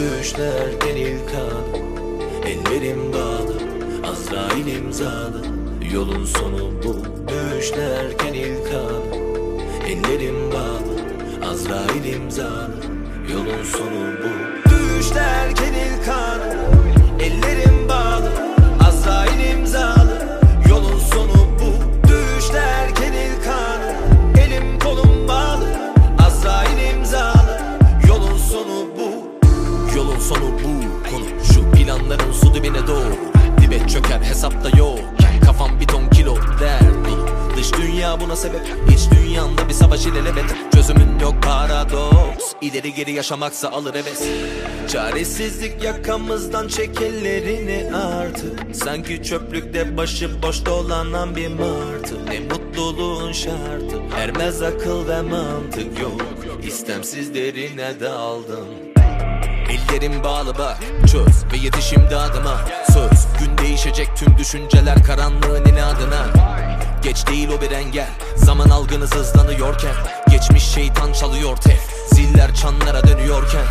Düşlerken ilk an, ellerim bağlı, Azrail imzalı, yolun sonu bu. Düşlerken ilk an, ellerim bağlı, Azrail imzalı, yolun sonu bu. Düşlerken ilk an, ellerim bağlı, Azrail imzalı, yolun sonu bu. Düşlerken ilk an, elim kolum bağlı, Azrail imzalı, yolun sonu bu. Yolun sonu bu, konu şu: planların su dibine doğru, dibe çöker hesapta yok. Kafam bir ton kilo dert dolu. Dış dünya buna sebep, iç dünyanda bir savaş ilelebet. Çözümün yok paradoks, ileri geri yaşamaksa alır heves. Çaresizlik yakamızdan, çek ellerini artık. Sanki çöplükte başı boş dolanan bir martı. Ne mutluluğun şartı, ermez akıl ve mantık yok. İstemsiz derine daldım. Ellerim bağlı bak, çöz ve yetiş imdadıma. Söz, gün değişecek, tüm düşünceler karanlığın inadına. Geç değil o bir engel, zaman algınız hızlanıyorken. Geçmiş şeytan çalıyor tef, ziller çanlara dönüyorken.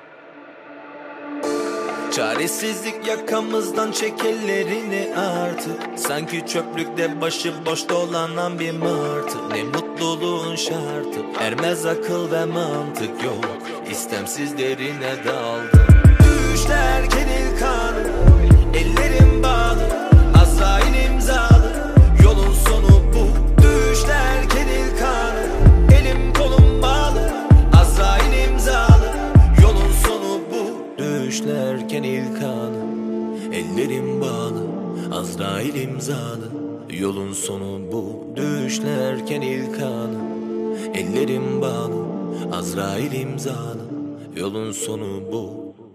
Çaresizlik yakamızdan, çek ellerini artık. Sanki çöplükte başı boş dolanan bir martı. Ne mutluluğun şartı, ermez akıl ve mantık yok. İstemsiz derine daldım. Düşlerken ilk an, ellerim bağlı, Azrail imzalı, yolun sonu bu. Düşlerken ilk an, elim kolum bağlı, Azrail imzalı, yolun sonu bu. Düşlerken ilk an, ellerim bağlı, Azrail imzalı, yolun sonu bu. Düşlerken ilk an, ellerim bağlı, Azrail imzalı, yolun sonu bu.